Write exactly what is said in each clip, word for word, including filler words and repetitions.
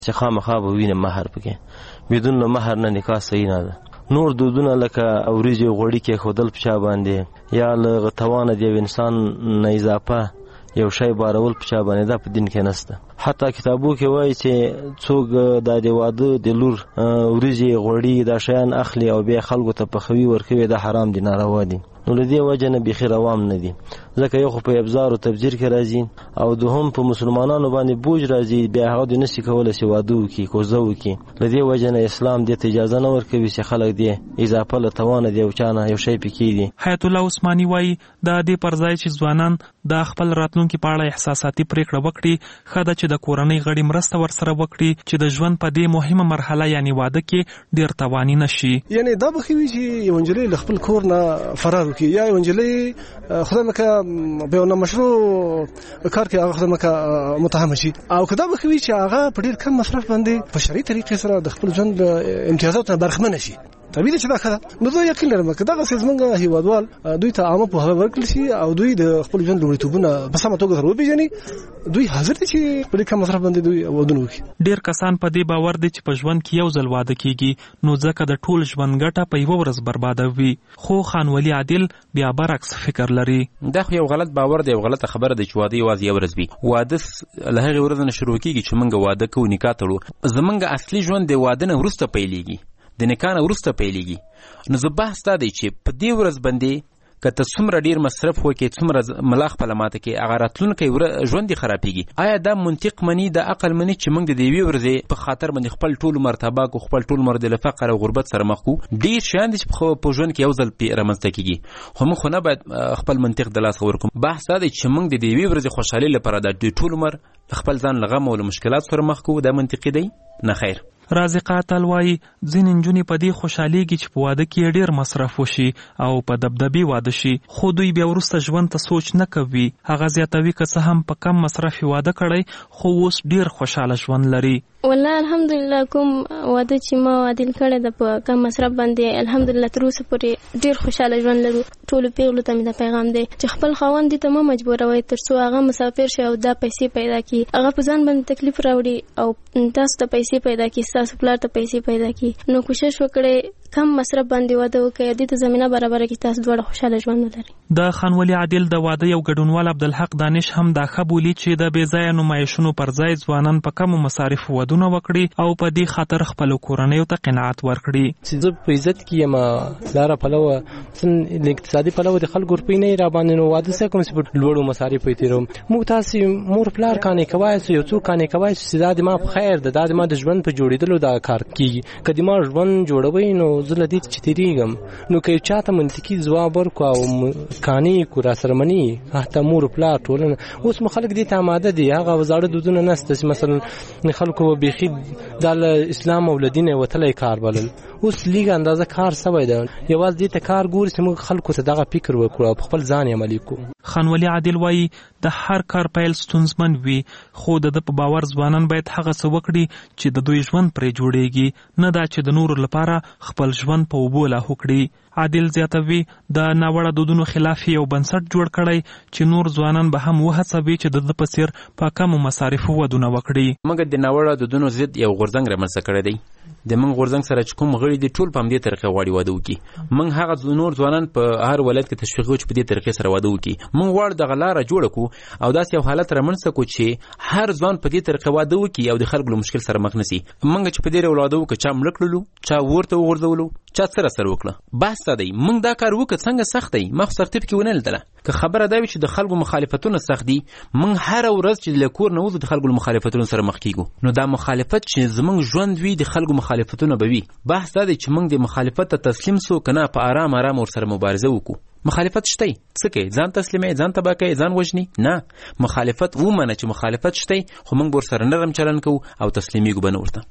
چې خامخا به وینه مهر پکې بدون مهر نه نکاح صحیح نه ده. نور دودونه لکه اوریجې غوړي کې خودل پچا باندې یا له توانه دی انسان نه اضافه یو شی بارول پچا باندې دا په دین کې نشته. حتی کتابو کې وایي چې څوک د واده د لور اوریجې غوړي دا شیان اخلي او بیا خلکو ته پخوي ورکوي دا حرام دي، ناروا دي. نو لدی وجه نه بخیر روام نه دي، ځکه یو خو په ابزار او تبذیر کې راځي او دوهم په مسلمانانو باندې بوج راځي، بیا هغه د نشي کولای چې واده وکړي کوزه وکړي. لدی وجه نه اسلام دې اجازه نه ورکوي چې خلک دې اضافه له توانه دی او چانه یو شی پکې دي. حیات الله عثماني وایي د دې پر ځای چې ځوانان د خپل راتلونکي په اړه احساساتي پریکړه وکړي، ښه ده چې د کورنۍ غړي مرسته ورسره وکړي چې د ژوند په دې مهمه مرحله یعنی واده کې ډېر تاواني نشي. یعنی دا به وي چې یو نجلۍ له خپل کور نه فرار وکړي یا یو نجلۍ خدای مکه به نه مشروع کار کې هغه خدای مکه متهم شي، او کدا به وي چې هغه په ډېر کم مصرف باندې په شرعي طریقې سره د خپل ژوند امتیازاتو برخمن شي. طبيعي چې دا خره نو زه یقین لرم چې دا غسیز منګه هیوادوال دوی ته عامه په هغه ورکل شي او دوی د خپل ژوند لوړتوبونه په سمه توګه سره وپېژني. دوی حاضر دي چې په کم مصرف باندې دوی ودونه وکړي. ډېر کسان په دې باور دي چې په ژوند کې یو ځل واده کیږي نو ځکه د ټول ژوند ګټه په یوه ورځ بربادوي. خو خان ولی عادل بیا برعکس فکر لري. دا خو یو غلط باور دی، یو غلطه خبره ده چې واده یوازې یو ورځ وي. واده له هغې ورځې نه شروع کېږي چې موږ واده کوو، نکاح تړو. زموږ اصلي ژوند د واده نه وروسته پیلېږي، د نکاح نه وروسته پیلېږي. نو زه بحث دا دی چې په دې ورځ باندې که ته څومره ډېر مصرف وکړې، څومره ملا خپله ماته کړې، هغه راتلونکی ژوند دې خرابېږي. آیا دا منطق مني، دا عقل مني چې موږ د دې یوې ورځې په خاطر باندې خپل ټول عمر تباه کړو، خپل ټول عمر د له فقر او غربت سره مخ کړو؟ ډېر شیان دي چې په ژوند کې یو ځل رامنځته کېږي، خو موږ خو نه باید خپل منطق د لاسه ورکړو. بحث دا دی چې موږ د دې یوې ورځې خوشحالۍ لپاره د ټول عمر خپل ځان له غم او له مشکلات سره مخ کړو. دا منطقي دی؟ نه خیر. رازقه اتل وایي ځینې نجونې په دې خوشحالېږي چې په واده کې ډېر مصرف وشي او په دبدبې واده شي، خو دوی بیا وروسته ژوند ته سوچ نه کوي. هغه زیاتوي که څه هم په کم مصرف واده کړی خو اوس ډېر خوشحاله ژوند لري. والله الحمدلله کوم واده چې ما واده کړی د په کم مصرف باندې الحمدلله تر اوسه پورې ډېر خوشحاله ژوند لرو. ټولو پیغلو ته مې دا پیغام دی چې خپل خاوند دې ته مه مجبوروئ تر څو هغه مسافر شي او دا پیسې پیدا کړي. هغه په ځان باندې تکلیف راوړي او تاسو ته پیسې پیدا کړي، تاسو پلار ته پیسې پیدا کړي. نو کوشش وکړئ کم مصرف باندې واده وکړئ، دې ته زمینه برابره کړي تاسو دواړه خوشحاله ژوند ولرئ. د خان ولی عادل د واده یو ګډونوال عبدالحق دانش هم دا ښه بولي چې د بې ځایه نمایشونو پر ځای ځوانان په کمو مصارفو ودونه وکړي او په دې خاطر خپلو کورنیو ته قناعت ورکړي. چې زه په عزت کې یم لاره پلوه مثلا اقتصادي پلوه د خلکو روپۍ نه را باندې نو واده څه کوم چې په لوړو مصارفو یې تېروم. موږ تاسې مور پلار قانع کوای سو، یو څوک قانع کوای سو چې دا د ما په خیر ده، دا د ما د ژوند په جوړېدلو دا کار کېږي. که د ما ژوند جوړوئ نو زه له دې چې تېرېږم. نو که یو چا ته منطقي ځواب ورکړو او قانع کړو راسره مني حتی مور پلار ټولنه، اوس مو خلک دې ته اماده دي. هغه زاړه دودونه نشته چې مثلا خلکو بیخي دا له اسلام او له دینه وتلی کار بلل. اوس لیګ اندازه کار سوی ده، یوازې دې ته کار ګوري چې موږ خلکو ته دغه فکر وکړو او خپل ځان یې عملي کړو. خان ولی عادل وایي د هر کار پیل ستونزمن وي، خو د ده په باور ځوانان باید هغه څه وکړي چې د دوی ژوند پرې جوړېږي، نه دا چې د نورو لپاره خپل ژوند په اوبو لاهو کړي. عادل زیاتوي د ناوړه دودونو خلاف یو بنسټ جوړ کړی چې نور ځوانان به هم وهڅوي چې د ده په څېر په کمو مصارفو ودونه وکړي. موږ د ناوړه دودونو ضد یو غورځنګ رامنځته کړی دی. د موږ غورځنګ سره چې کوم غړي دي ټول په همدې طریقې غواړي واده وکړي. موږ هغه نور ځوانان په هر ولایت کې تشویق کوو چې په دې طریقې سره واده وکړي. موږ غواړو دغه لاره جوړه کړو او داسې یو حالت رامنځته کړو چې هر ځوان په دې طریقې واده وکړي او د خلکو له مشکل سره مخ نه شي. موږ چې په دې ډول واده وکړو، چا مړه کړلو، چا ورته وغورځولو، چا سره سره وکړه. بحث دی موږ دا کار وکړو څنګه سخت دی. ما خو سختي پکې ونه لیدله. که خبره دا وي چې د خلکو مخالفتونه سخت دي، موږ هره ورځ چې له کور نه وځو د خلکو له مخالفتونو سره مخ کېږو. نو دا مخالفت چې زموږ ژوند وي د خلکو مخالفتونه به وي. بحث دا دی چې موږ د مخالفت ته تسلیم سو که نه په آرام آرام ورسره مبارزه وکړو. مخالفت شته څه کوي؟ ځان تسلیموي، ځان تباه کوي، ځان وژني؟ نه، مخالفت ومنه چې مخالفت شته، خو موږ ورسره نرم چلند کوو او تسلیمیږو به نه ورته.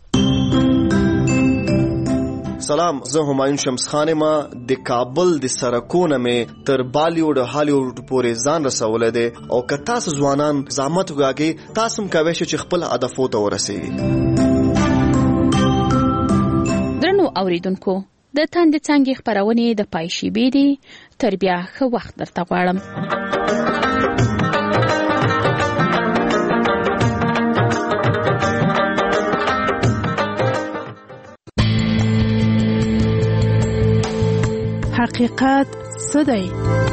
سلام، زه همایون شمس خان ما د کابل د سرکونه مې تر بالیوډ او هالیوډ پورې ځان رسولی دی او که تاسو ځوانان زحمت وکاږئ، تاسو هم کولی شئ چې خپل هدفو ته ورسیږئ. درنو اوریدونکو، د تاندې څانګې خپرونې د پای شیبې دي، تر بیا ښه وخت درته غواړم. حقیقت څه دی؟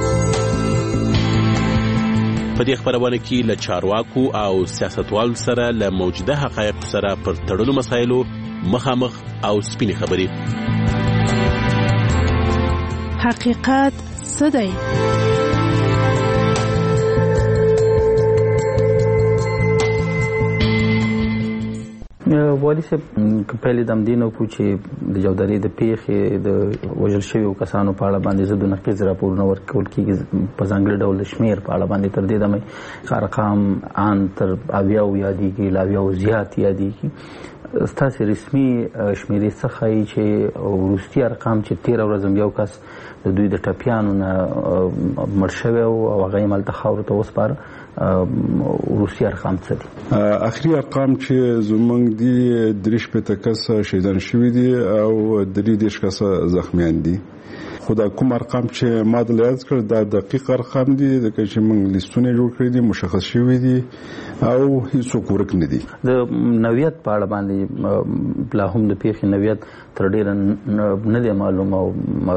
په دې خبرونه کې له چارواکو او سیاستوالو سره له موجوده حقایق سره پر تړلو مسایلو مخامخ او سپینې خبرې. حقیقت څه دی؟ والي صاحب کپیل دم دینو کو چې د جودري د پیښې د وژل شویو کسانو په اړه باندې زده نقیز راپورونه ورکول کیږي په ځانګړي ډول شمیر په اړه باندې تر دې دمه ارقام ان تر اویاو یادېږي لا اویاو زیات یادېږي. ستاسو رسمي شمیرې څخه چې وروستي ارقام چې تیر ورځ یو کس د دوی د ټپیانو نه مړ شوی او هغه یې ملته خاورو ته وسپاره، وروستي ارقام څه دي؟ اخري ارقام چې زمونږ دي درې شپېته کسه شهیدان شوي دي او درې دېرش کسه زخمیان دي. خو دا کوم ارقام چې ما دلته یاد کړل دا دقیق ارقام دي ځکه چې موږ لیستونه جوړ کړي دي، مشخص شوي دي او هیڅوک ورک نه دي. د نوعیت په اړه باندې لا هم د پیښې نوعیت تر ډېره نه دی معلوم او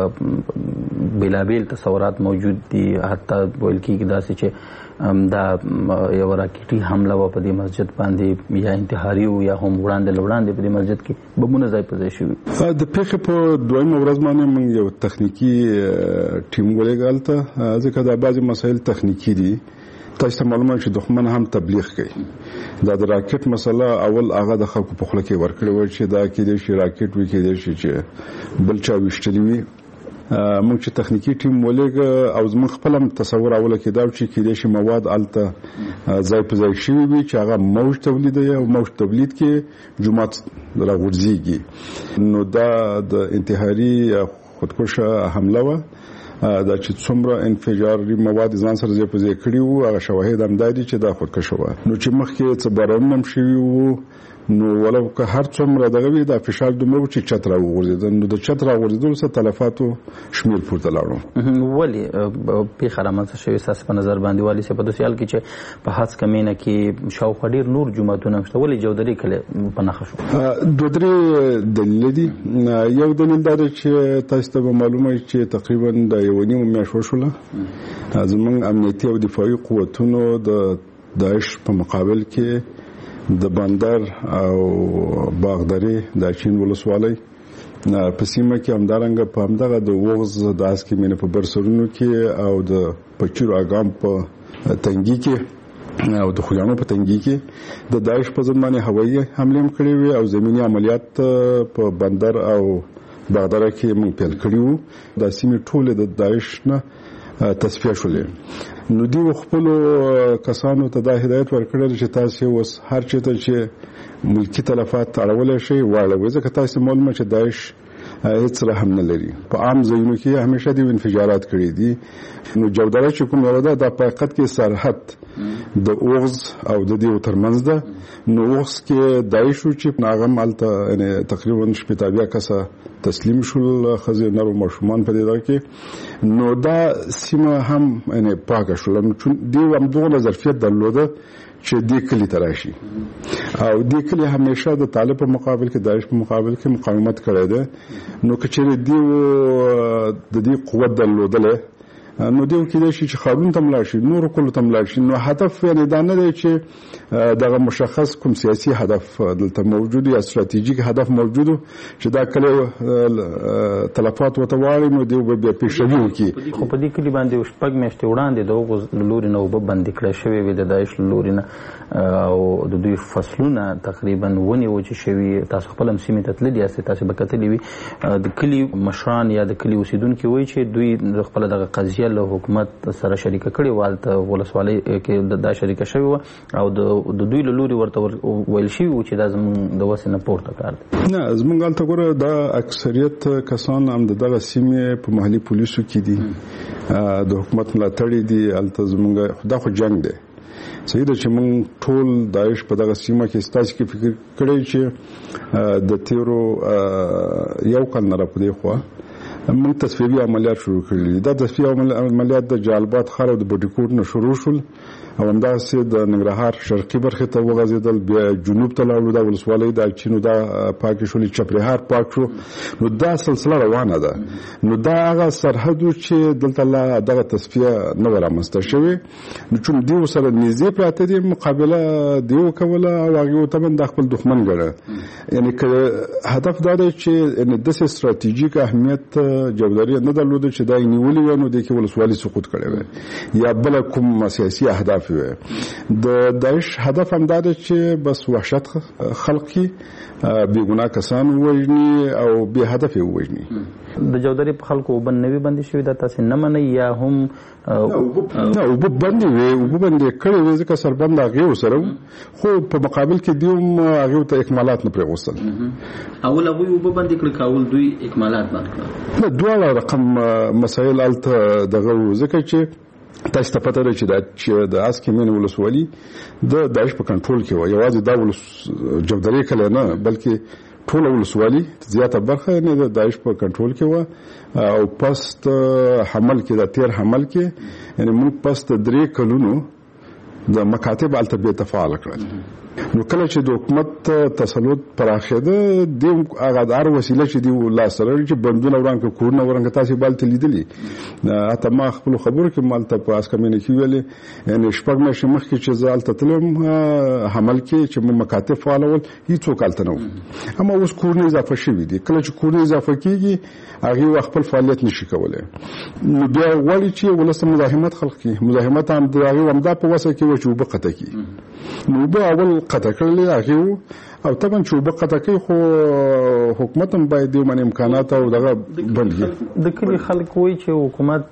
بېلابېل تصورات موجود دي. حتی ویل کېږي داسې چې دا یو راکټي حمله وه په دې مسجد باندې یا انتحاري و یا هم وړاندې له وړاندې په دې مسجد کې بمونه ځای په ځای شوي. د پیښې په دویمه ورځ باندې موږ یو تخنیکي ټیم ولېږه هلته، ځکه دا بعضې مسایل تخنیکي دي. تاسو ته معلومه چې دښمن هم تبلیغ کوي. دا د راکټ مسله اول هغه د خلکو په خوله کې ورکړې وه چې دا کېدای شي راکټ وي، کېدای شي چې بل چا ویشتلي وي. موږ چې تخنیکي ټیم ولېږه او زموږ خپل هم تصور اوله کې دا چې کېدای شي مواد هلته ځای په ځای شوي وي چې هغه موج تولیدوي او موج تولید کې جومات راغورځېږي. نو دا د انتحاري خودکشه حمله وه. دا چې څومره انفجاري مواد ځان سره ځای په ځای کړي وو هغه شواهد همدا دي چې دا خودکشه وه. نو چې مخکې څه بارانونه هم شوي وو نو ولو که هر څومره دغه وي دا فشار دومره چې چت راوغورځېده، نو د چت راوغورځېدلو سره تلفاتو شمېر پورته لاړو. ولې پیښه رامنځته شوې ستاسو په نظر باندې والي صاحب؟ په داسې حال کې چې په هسکه مینه کې شاوخوا ډېر نور جوماتونه هم شته، ولې جودري کلی په نښه شو؟ دوه درې دلیل دي. یو دلیل دا دی چې تاسو ته به معلومه وي چې تقریبا د یوه نیمه میاشت وشوله زموږ امنیتي او دفاعي قوتونو د داعش په مقابل کې د بندر او باغداري د چین ولسوالۍ په سیمه کې همدارنګه په همدغه د وغز د اسکې مینه په برسرونو کې او د پچیرو اګام په تنګي کې او د خویانو په تنګي کې د داعش په ضد باندې هوایي حمله هم کړې وې او زمینی عملیات په بندر او باغدار کې موږ پیل کړی وو. د سیمې ټوله د داعش نه تصفیه شولې. نو دی خپل کسانو ته دا هدایت ورکړل چې تاسو اوس هر چېرته چې ملکی تلفات اړولای شي واړوي، ځکه تاسو معلومه چې داعش هیڅ رحم نه لري. په عام ځایونو کې همیشه دی انفجارات کړي دي. نو جودره چې کوم یو ده د حقیقت کې سرحد د اوغز او د دې ترمنځ ده. نو اوغز کې داعش چې ناغم الته یعنی تقریبا شپږ کسه تسلیم شول، خزي نرو مشمون په دې ځای کې. نو دا سیمه هم یعنی پاکه شول. نو دی هم دغه ظرفیت درلوده چې دې کلی تراشي او دې کلی همیشه د طالب په مقابل کې داعش په مقابل کې مقاومت کړی دی. نو کچېرې دی د دې قوت درلودله نو دیو کېدای شي چې خارون ته ملاړ شي، نور کلو ته ملاړ شي. نو هدف یعنی دا نه دی چې دغه مشخص کوم سیاسي هدف دلته موجود یا ستراتیژیک هدف موجود چې دا کله تلفات وتواړي نو دیو به پیښوي وکي. خو په دې کلی باندې شپږ میاشتې وړاندې د وغز لوري نه وب بندي کړی شوی وي د داعش لوري نه او د دوی فصلونه تقریبا ونی و چې شوی. تاسو خپل هم سیمې ته تللی یاستئ، تاسو به کتلی وي د کلی مشران یا د کلی اوسیدونکي وایي چې دوی خپل دغه قضیه له حکومت سره شریکه کړې والته ولسوالۍ کې دا شریکه شوی و او د دوی له لوري ورته ویل شوي و چې دا زموږ د وسې نه پورته کار دی. نه زموږ هلته ګوره دا اکثریت کسان هم د دغه سیمې په محلي پولیسو کې دي، د حکومت ملاتړي دي. هلته زموږ دا خو جنګ دی. صحیح ده چې موږ ټول داعش په دغه سیمه کې ستاسو کې فکر کړی چې د تیرو یو کال نه را پدې خوا موږ تصفیوي عملیات شروع کړل. دا تصفیوي عملیات د جالبات خار او د بډیکوټ نه شروع شول او همداسې د ننګرهار شرقي برخې ته وغځېدل، بیا جنوب ته لاړو، دا ولسوالۍ د چینو دا پاکې شولې، چپرهار پاک شو. نو دا سلسله روانه ده. نو دا هغه سرحد چې دلته لا دغه تصفیه نه رامنځته شوې، نو چې دیو سره نږدې پراته دي مقابله دیو کوله او هغه ته د خپل دښمن ګڼه. یعنی که هدف دا دی چې داسې ستراتیژیک اهمیت جوړداري نه درلوده چې دا یې نیولې وای نو د کې ولسوالي سقوط کړی وای یا بل کوم سیاسي اهداف وي. د داعش هدف هم دا دی چې بس وحشت خلق کی، بې ګناه کسان ووژني او بې هدف یې ووژني. د جوړداري په خلکو اوبه نوي بندي شوي دا تاسې نه منئ یا هم نه اوبه بندې وې، اوبه بندې کړې وې ځکه سربند هغې ورسره و، خو په مقابل کې دوی هم هغې ته اکمالات نه پرېغوستل. اول هغوی اوبه بندې کړې که اول دوی اکمالات بند کړل؟ نه دواړه رقم مسایل هلته دغه و، ځکه چې تاسو ته پته ده چې د اسکیمین ولسوالي د داعش په کنټرول کې و. یوازې دا جوړداري کله نه بلکې ټول ولسوالي زیاته برخه نه د داعش په کنټرول کې و. او پست حمل کې د تیر حمل کې یعنی موږ پست درې کلونو د مکاتب الته به تفاعل کړل. نو کله چې د حکومت تسلط پراخېده د هغه د هر وسیله چې دی لاس سره چې بندونه ورانکه کورونه ورانکه تاسې بالته لیدلي. حتی ما خپل خبرو کې مالته په اسکمینه کې ویلې یعنی شپږ میاشتې مخکې چې زه هلته تلم حمل کې چې مو مکاتب فعالول هېڅوک هلته نه و. اما اوس کورونه اضافه شوي دي. کله چې کورونه اضافه کېږي هغې خپل فعالیت نشي کولی. نو بیا غواړي چې ولس مزاحمت خلق کړي. مزاحمت هم د هغې همدا په وسه کې و چې اوبه قطع کړي. نو اوبه اول قطع کړلې هغې او طبعا چې اوبه قطع کوي خو حکومت هم باید دیو من امکانات او دغه بند کړي. د کلي خلک وایي چې حکومت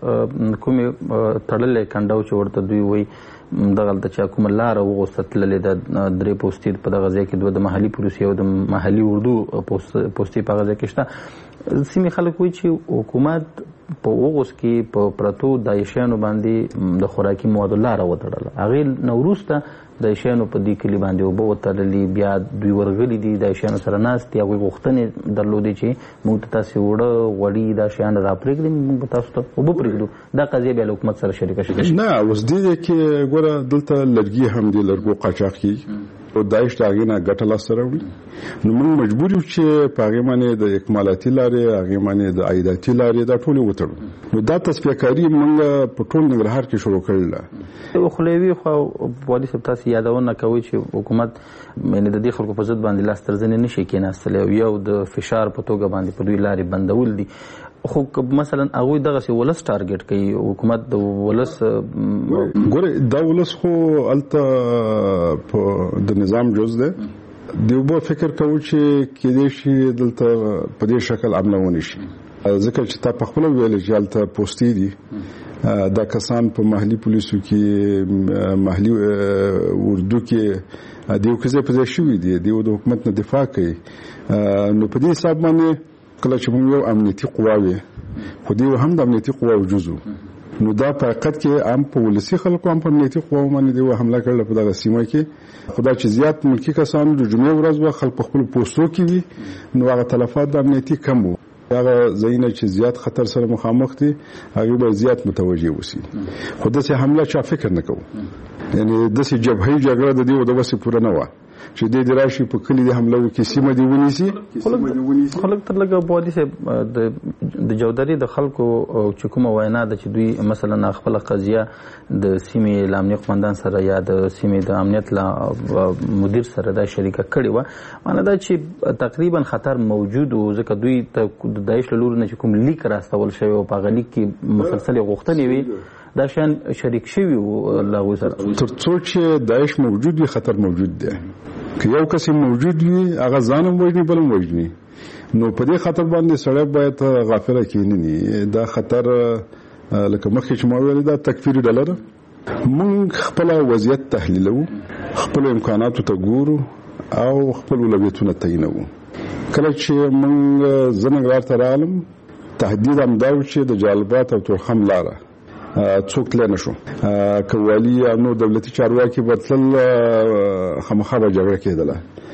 کومې تړلې کنډه چې ورته دوی وایي دغلته چې کومه لاره وغوسته تللې ده درې پوستې په دغه ځای کې دوه د محلي پولیسو او د محلي اردو پوستې په هغه ځای کې شته. سیمې خلک وایي چې حکومت په اوغوس کې په پرتو داعشیانو باندې د خوراکي موادو لاره وتړله. هغې نه وروسته داعشیانو په دې کلي باندې اوبه وتړلې، بیا دوی ورغلي دي داعشیانو سره ناست دي. هغوی غوښتنې درلودې چې موږ ته تاسې اوړه غوړي دا شیان را پرېږدي، موږ به تاسو ته اوبه پرېږدو. دا قضیه بیا له حکومت سره شریکه شوې نه. اوس دې دی کې ګوره دلته لرګي هم دي، لرګو قاچاق کېږي او داعش د هغې نه ګټه لاسته راوړي. نو موږ مجبور یو چې په هغې باندې د اکمالاتي لارې، هغې باندې د عایداتي لارې دا ټولې وتړو. نو دا تصفیه کاري موږ په ټول ننګرهار کې شروع کړله. خو له یوې خوا والي صاحب تاسې یادونه کوئ چې حکومت یعنې د دې خلکو په ضد باندې لاس تر زنې نه شي کېناستلی او یو د فشار په توګه باندې په دوی لارې بندول دي. خو مثلا هغوی دغسې ولس ټارګټ کوي، حکومت د ولس ګوره دا ولس خو هلته د نظام جز دی. دوی به فکر کوو چې کېدای شي دلته په دې شکل عمله ونه شي، ځکه چې تا پخپله ویلې چې هلته پوستې دي. دا کسان په محلي پولیسو کې، محلي اردو کې د یو ځای په ځای شوي دي، دوی د حکومت نه دفاع کوي. نو په دې حساب باندې کله چې موږ یو امنیتي قواوې خو دوی هم د امنیتي قواو جزو، نو دا په حقیقت کې هم په ولسي خلکو هم په امنیتي قواو باندې دوی حمله کړله په دغه سیمه کې. خو دا چې زیات ملکي کسانو د جمعې ورځ به خلک په خپلو پوستو کې وي نو هغه تلفات د امنیتي کم وو. هغه ځایونه چې زیات خطر سره مخامخ دي هغې به زیات متوجه اوسي. خو داسې حمله چا فکر نه کوو، یعنې داسې جبهې جګړه د دې د وسې پوره نه وه چې دې د راشي په کلي د حمله وکړي، سیمه دې ونیسي. خو لږ تر لږه بوالي صاحب د جوړداري د خلکو چې کومه وینا ده چې دوی مثلا خپله قضیه د سیمې له امنیت قمندان سره یا د سیمې د امنیت له مدیر سره دا شریکه کړې وه، معنا دا چې تقریبا خطر موجود و ځکه دوی ته د داعش له لوري نه چې کوم لیک راستول شوی او په هغه لیک کې مسلسلې غوښتنې وي دا شیان شریک شوي وو له هغوی سره. تر څو چې داعش موجود وي خطر موجود دی. که یو کس موجود وي هغه ځان هم وژني بل هم وژني. نو په دې خطر باندې سړی باید غافله کېنني. دا خطر لکه مخکې چې ما ویلې دا تکفیري ډله ده. موږ خپله وضعیت تحلیلوو، خپلو امکاناتو ته ګورو او خپل اولویتونه تعینوو. کله چې موږ زه ننګرهار ته راغلم تهدید همدا و چې د جالبات او تورخم لاره څوک تللی نه شو. که والي یا نور دولتي چارواکي به تلل خامخا به جګړه کېدله.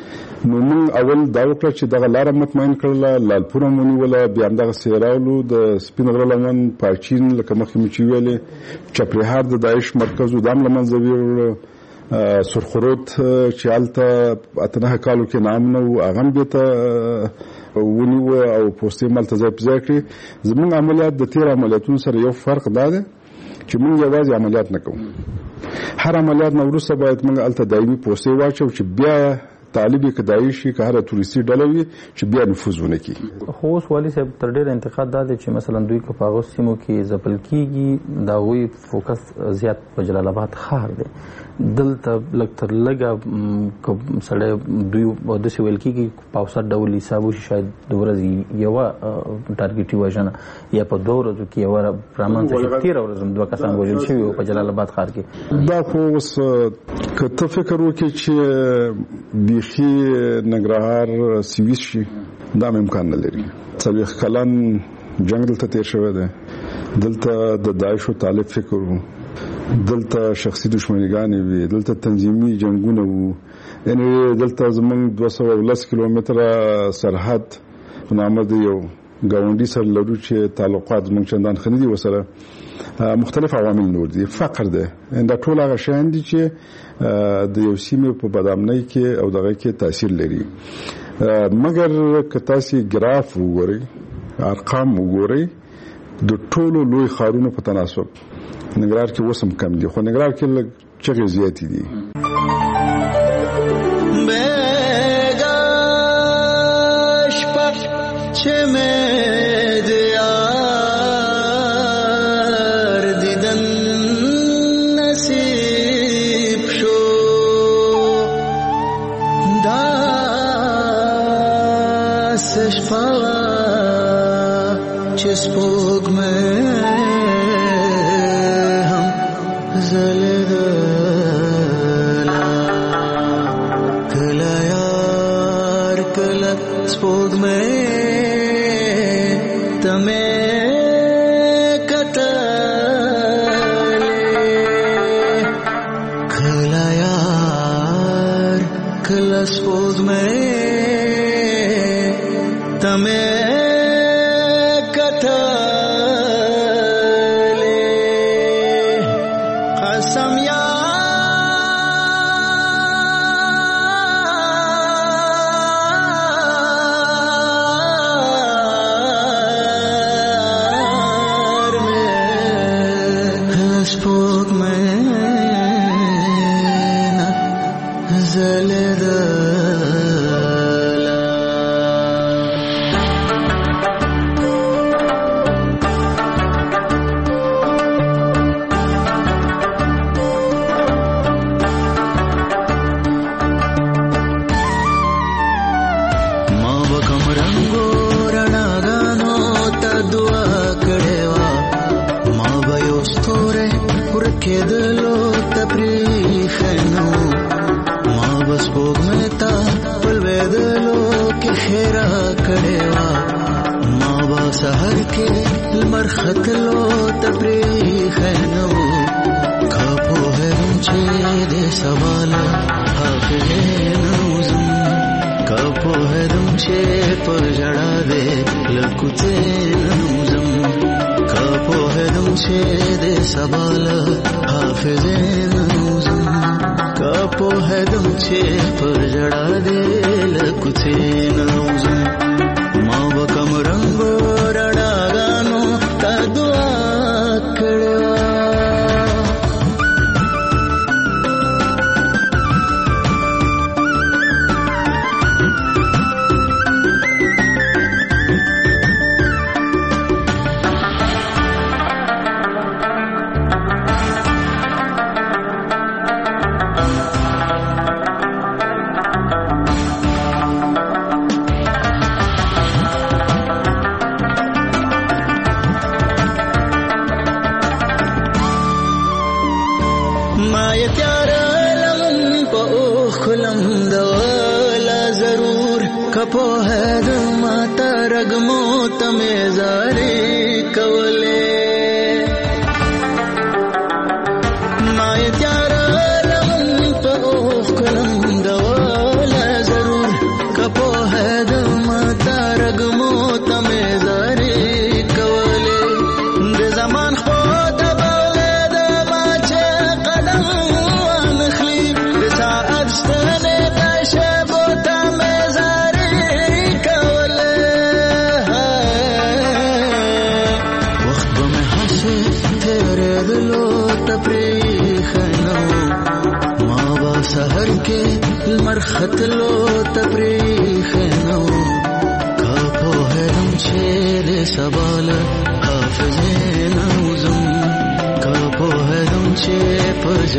نو موږ اول دا وکړه چې دغه لاره مطمئن کړله، لالپوره مو نیوله، بیا همدغسې راغلو د سپین غره لمن، پاچین لکه مخکې مې چې ویلې، چپرهار د داعش مرکز و دا هم له منځه ویوړه، سرخروت چې هلته اته نهه کالو کې نام نه و هغه هم بېرته ونیوه او پوستې هم هلته ځای په ځای کړې. زموږ عملیات د تېرو عملیاتونو سره یو فرق دا دی چې موږ یوازې عملیات نه کوو، هر عملیات نه وروسته باید موږ هلته دایمي پوستې واچو چې بیا طالب کې دایي شي که هره تورستي ډله وي چې بیا نفوذ ونه کړي. خو اوس والي صاحب تر ډېره انتقاد دا دی چې مثلا دوی که په هغو سیمو کې ځپل کېږي د هغوی فوکس زیات په جلال آباد ښار دی. دلته لږ تر لږه که سړی دوی داسې ویل کېږي په اوسط ډول حساب وشي شاید د ورځې یوه ټارګېټي وژنه یا په دوه ورځو کې یوه رامنځته شي. تېره ورځ هم دوه کسان وژل شوي وو په جلال آباد ښار کې. دا خو اوس که ته فکر وکړې چې بیخي ننګرهار سویس شي دا هم امکان نه لري. څلوېښت کلن جنګ دلته تېر شوی دی، دلته د داعشو طالب فکر و، دلته شخصي دشمنیګانې وي، دلته تنظیمي جنګونه وو، یعنې دلته زموږ دوه سوه ولس کیلومتره سرحد په نامه د یو ګاونډي سره لرو چې تعلقات زموږ چندان ښه نه دي ورسره. مختلف عوامل نور دي، فقر دی، دا ټول هغه شیان دي چې د یو سیمې په بدامنۍ کې او دغه کې تاثیر لري. مګر که تاسې ګراف وګورئ، ارقام وګورئ، د ټولو لوی ښارونو په تناسب ننګرهار کې اوس هم کم دي، خو ننګرهار کې لږ چغې زیاتې دي.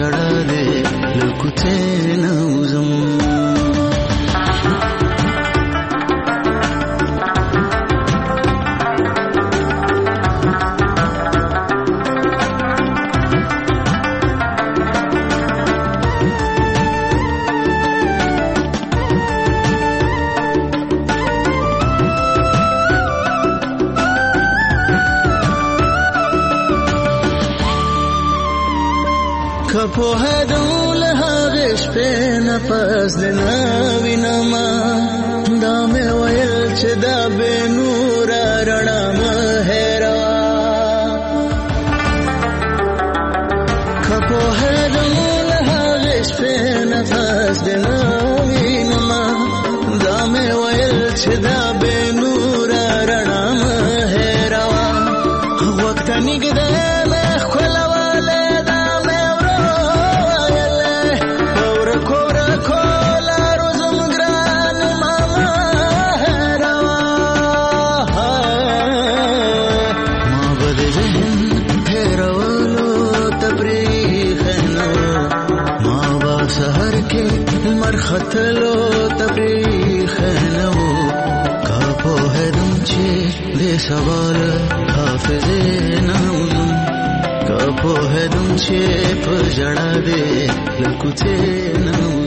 ژړا دې له کوڅې نه وځم په هدول هغه شپې نه پس د نوینما دا مې ویل چې دا به نور رڼا مه هېروا که په هدول هغه شپې نه پس د نوینما دا مې ویل چې دا به نور رڼا مه هېروا وخت نږدې مې ښکلوله خطلو تبریخ نو کا په هدم چې دې سوال حافظ نوم کا په هدم چې په جړا دې لکوته نو